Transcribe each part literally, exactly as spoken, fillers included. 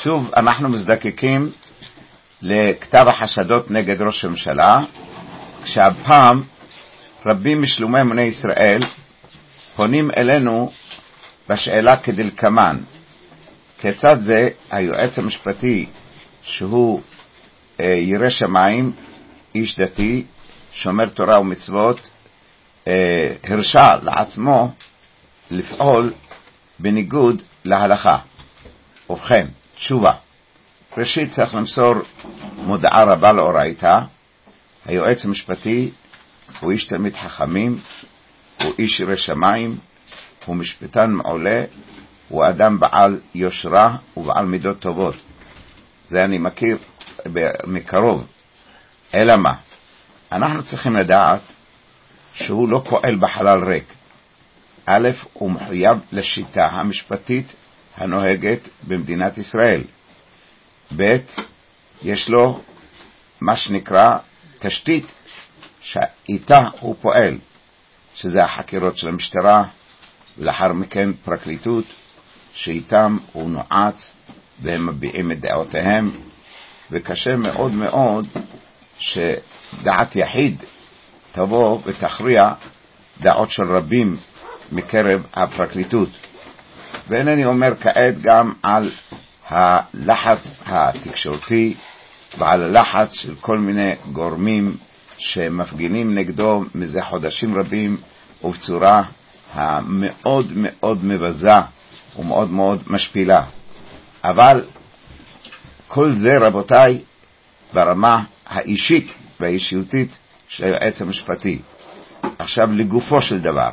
שוב אנחנו מזדקקים לכתב החשדות נגד ראש הממשלה, כשהפעם רבים משלומי אמוני ישראל פונים אלינו בשאלה כדלקמן: כיצד זה היועץ המשפטי שהוא אה, ירא שמיים, איש דתי, שומר תורה ומצוות, אה, הרשה לעצמו לפעול בניגוד להלכה? ובכן, תשובה. ראשית צריך למסור מודעה רבה לאורייתא. היועץ המשפטי הוא איש תלמיד חכמים, הוא איש ירא שמיים, הוא משפטן מעולה, הוא אדם בעל יושרה ובעל מידות טובות. זה אני מכיר מקרוב. אלא מה? אנחנו צריכים לדעת שהוא לא פועל בחלל ריק. א', הוא מחויב לשיטה המשפטית הנוהגת במדינת ישראל. ב', יש לו מה שנקרא תשתית שאיתה הוא פועל, שזה החקירות של המשטרה, ולאחר מכן פרקליטות, שאיתם הוא נועץ והם מביעים את דעותיהם, וקשה מאוד מאוד שדעת יחיד תבוא ותכריע דעות של רבים מקרב הפרקליטות. ואינני אומר כעת גם על הלחץ התקשורתי ועל הלחץ של כל מיני גורמים שמפגינים נגדו מזה חודשים רבים ובצורה המאוד מאוד מבזה ומאוד מאוד משפילה. אבל כל זה, רבותיי, ברמה האישית והאישיותית של היועץ המשפטי. עכשיו לגופו של דבר,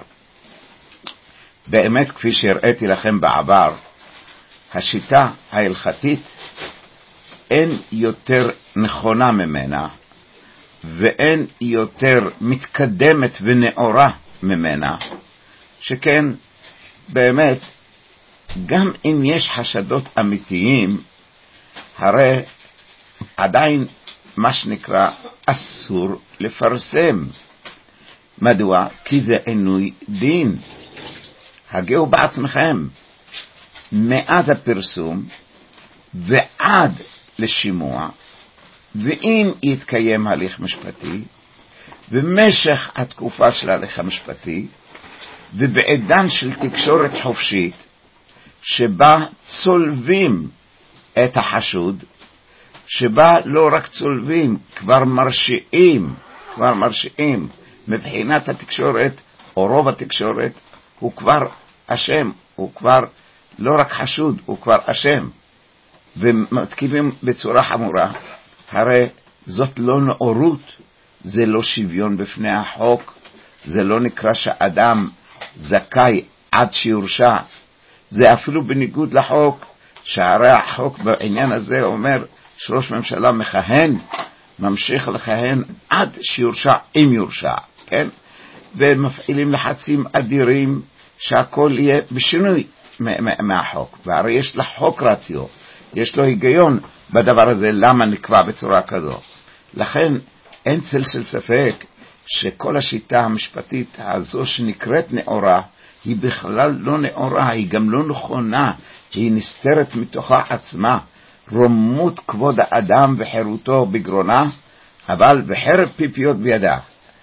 באמת כפי שהראיתי לכם בעבר, השיטה ההלכתית אין יותר נכונה ממנה, ואין יותר מתקדמת ונאורה ממנה, שכן באמת גם אם יש חשדות אמיתיים, הרי עדיין מה שנקרא אסור לפרסם. מדוע? כי זה עינוי דין. הגעו בעצמכם מאז הפרסום ועד לשימוע, ואם יתקיים הליך משפטי במשך התקופה של ההליך המשפטי, ובעידן של תקשורת חופשית שבה צולבים את החשוד, שבה לא רק צולבים, כבר מרשיעים, כבר מרשיעים מבחינת התקשורת, או רוב התקשורת, הוא כבר אשם, הוא כבר לא רק חשוד, הוא כבר אשם, ומתקיפים בצורה חמורה. הרי זאת לא נאורות, זה לא שוויון בפני החוק, זה לא נקרא שאדם זכאי עד שיורשע, זה אפילו בניגוד לחוק, שהרי החוק בעניין הזה אומר שראש ממשלה מכהן, ממשיך לכהן עד שיורשע, אם יורשע, כן? ומפעילים לחצים אדירים שהכל יהיה בשינוי מהחוק, והרי יש לחוק רציו, יש לו היגיון בדבר הזה, למה נקבע בצורה כזו. לכן אין צל של ספק שכל השיטה המשפטית הזו שנקראת נאורה, היא בכלל לא נאורה, היא גם לא נכונה, היא נסתרת מתוכה עצמה, רוממות כבוד האדם וחירותו בגרונה, אבל בחרב פיפיות בידה.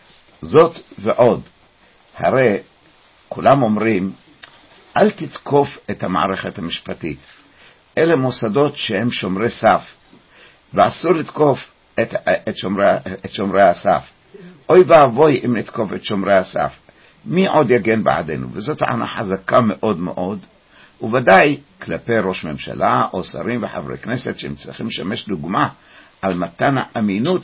זאת ועוד, הרי כולם אומרים, אל תתקוף את המערכת המשפטית. אלה מוסדות שהם שומרי סף, ואסור לתקוף את, את, שומרי, את שומרי הסף. אוי ואבוי אם נתקוף את שומרי הסף. מי עוד יגן בעדנו? וזאת טענה חזקה מאוד מאוד, וודאי כלפי ראש ממשלה או שרים וחברי כנסת שהם צריכים לשמש דוגמה על מתן האמינות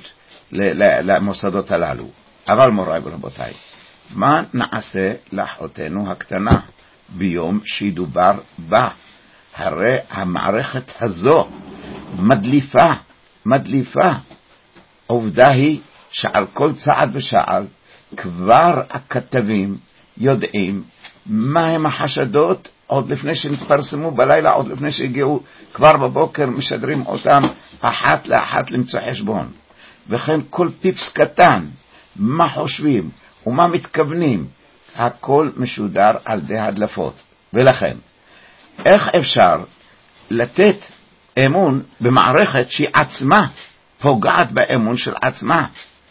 למוסדות הללו. אבל מוריי ורבותיי, מה נעשה לאחותנו הקטנה ביום שידובר בה? הרי המערכת הזו מדליפה, מדליפה. עובדה היא שעל כל צעד ושעל כבר הכתבים יודעים מהם החשדות עוד לפני שנתפרסמו בלילה, עוד לפני שהגיעו, כבר בבוקר משדרים אותם אחת לאחת למצוא חשבון. וכן כל פיפס קטן, מה חושבים ומה מתכוונים, הכל משודר על די הדלפות. ולכן איך אפשר לתת אמון במערכת שהיא עצמה פוגעת באמון של עצמה.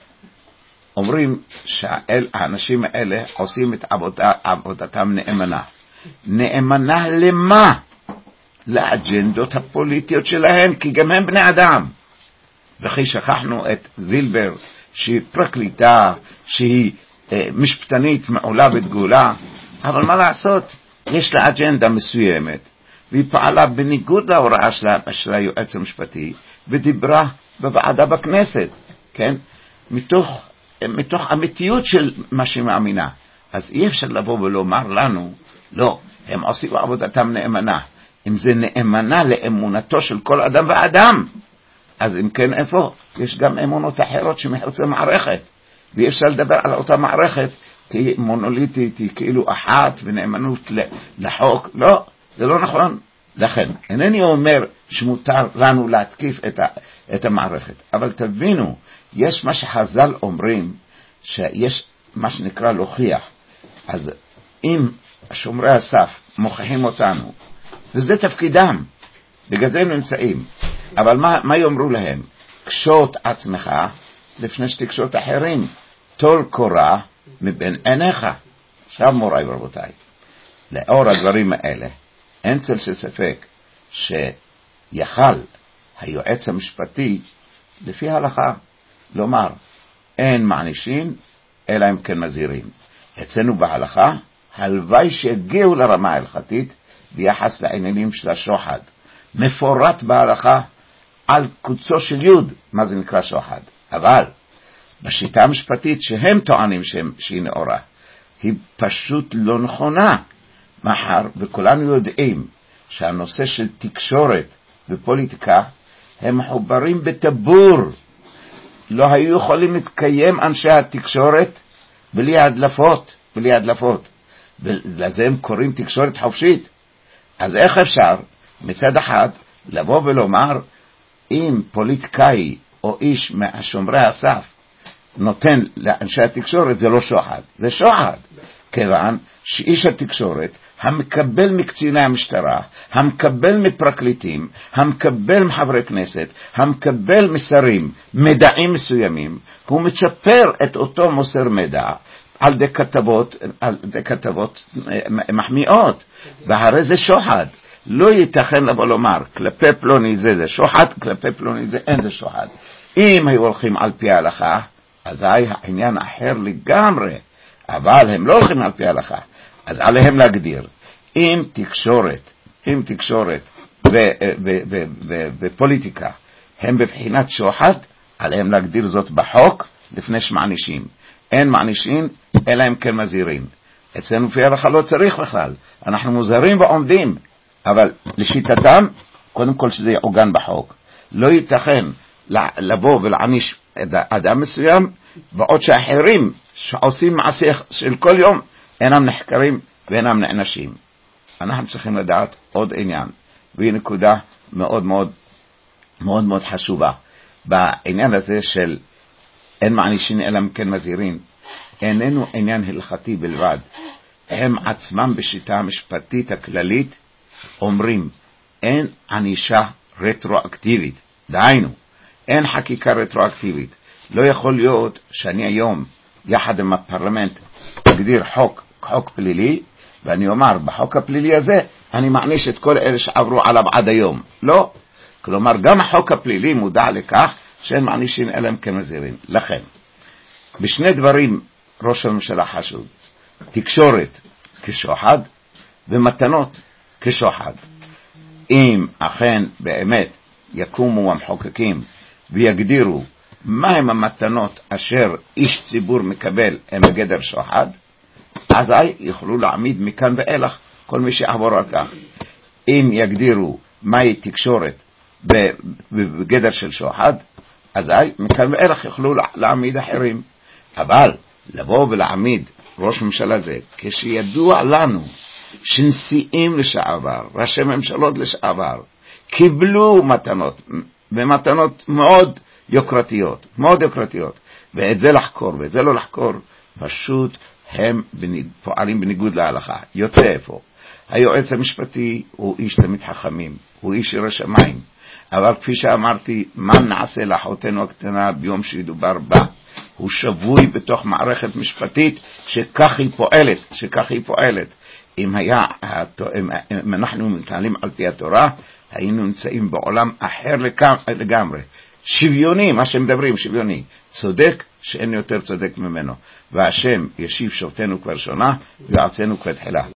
אומרים שהאנשים האלה עושים את עבודה, עבודתם נאמנה. נאמנה למה? לאג'נדות הפוליטיות שלהם, כי גם הם בני אדם. וכי שכחנו את זילבר, שהיא פרקליטה, שהיא אה, משפטנית מעולה ודגולה, אבל מה לעשות? יש לה אג'נדה מסוימת, והיא פעלה בניגוד להוראה של, של היועץ המשפטי, ודיברה בוועדה בכנסת, כן? מתוך, מתוך אמיתיות של מה שהיא מאמינה. אז אי אפשר לבוא ולומר לנו, לא, הם עושים עבודתם נאמנה. אם זה נאמנה לאמונתו של כל אדם ואדם, אז אם כן איפה? יש גם אמונות אחרות שמחוץ למערכת, ואי אפשר לדבר על אותה מערכת כמונוליטית, היא כאילו אחת ונאמנות לחוק. לא, זה לא נכון. לכן, אינני אומר שמותר לנו להתקיף את, ה, את המערכת, אבל תבינו, יש מה שחז"ל אומרים, שיש מה שנקרא להוכיח. אז אם שומרי הסף מוכיחים אותנו, וזה תפקידם, בגלל זה הם נמצאים, אבל מה, מה יאמרו להם? קשוט עצמך לפני שתקשוט אחרים, טול קורה מבין עיניך. עכשיו מוריי ורבותיי, לאור הדברים האלה, אין צל שספק שיכל היועץ המשפטי לפי ההלכה לומר, אין מענישים אלא אם כן מזהירים. אצלנו בהלכה, הלוואי שיגיעו לרמה ההלכתית ביחס לעניינים של השוחד. מפורט בהלכה על קוצו של יוד מה זה נקרא שוחד. אבל בשיטה המשפטית שהם טוענים שהיא נאורה, היא פשוט לא נכונה. מחר, וכולנו יודעים שהנושא של תקשורת ופוליטיקה הם מחוברים בטבור. לא היו יכולים להתקיים אנשי התקשורת בלי הדלפות, בלי הדלפות. ולזה הם קוראים תקשורת חופשית. אז איך אפשר מצד אחד לבוא ולומר, אם פוליטיקאי או איש מהשומרי הסף נותן לאנשי התקשורת, זה לא שוחד, זה שוחד. כיוון שאיש התקשורת המקבל מקציני המשטרה, המקבל מפרקליטים, המקבל מחברי כנסת, המקבל מסרים, מדעים מסוימים, הוא מצ'פר את אותו מוסר מידע על די כתבות, על די כתבות מחמיאות, והרי זה שוחד. לא ייתכן לבוא לומר, כלפי פלוני זה זה שוחד, כלפי פלוני זה אין זה שוחד. אם היו הולכים על פי ההלכה, אז היה העניין אחר לגמרי, אבל הם לא הולכים על פי ההלכה. אז עליהם להגדיר, אם תקשורת, אם תקשורת ופוליטיקה הם בבחינת שוחד, עליהם להגדיר זאת בחוק לפני שמענישים. אין מענישים, אלא הם כן מזהירים. אצלנו לפי ההלכה לא צריך בכלל. אנחנו מוזהרים ועומדים, אבל לשיטתם, קודם כל שזה יעוגן בחוק. לא ייתכן לבוא ולעניש אדם מסוים, בעוד שאחרים שעושים מעשה של כל יום, אינם נחקרים ואינם נענשים. אנחנו צריכים לדעת עוד עניין, והיא נקודה מאוד מאוד מאוד מאוד חשובה. בעניין הזה של אין מענישים אלא אם כן מזהירים, איננו עניין הלכתי בלבד. הם עצמם בשיטה המשפטית הכללית אומרים, אין ענישה רטרואקטיבית. דהיינו, אין חקיקה רטרואקטיבית. לא יכול להיות שאני היום, יחד עם הפרלמנט, אגדיר חוק, חוק פלילי, ואני אומר, בחוק הפלילי הזה, אני מעניש את כל אלה שעברו עליו עד היום. לא. כלומר, גם החוק הפלילי מודע לכך, שאין מענישים אלא אם כן מזהירים. לכן, בשני דברים ראש הממשלה חשוד. תקשורת כשוחד, ומתנות כשוחד. אם אכן באמת יקומו המחוקקים ויגדירו מהם המתנות אשר איש ציבור מקבל הם בגדר שוחד, אז יוכלו להעמיד מכאן ואילך כל מי שיעבור על כך. אם יגדירו מהי תקשורת בגדר של שוחד, אז מכאן ואילך יוכלו להעמיד אחרים. אבל לבוא ולהעמיד ראש ממשלה זה, כשידוע לנו שנשיאים לשעבר, ראשי ממשלות לשעבר, קיבלו מתנות, ומתנות מאוד יוקרתיות, מאוד יוקרתיות, ואת זה לחקור, ואת זה לא לחקור, פשוט הם פועלים בניגוד להלכה. יוצא איפה? היועץ המשפטי הוא איש תמיד חכמים, הוא איש ירא שמיים, אבל כפי שאמרתי, מה נעשה לאחותנו הקטנה ביום שידובר בה? הוא שבוי בתוך מערכת משפטית שכך היא פועלת, שכך היא פועלת. אם היה, אם אנחנו מתנהלים על פי התורה, היינו נמצאים בעולם אחר לגמרי. שוויוני, מה שמדברים, שוויוני. צודק שאין יותר צודק ממנו. והשם ישיב שופטנו כבר שונה, ויועצנו כבר תחילה.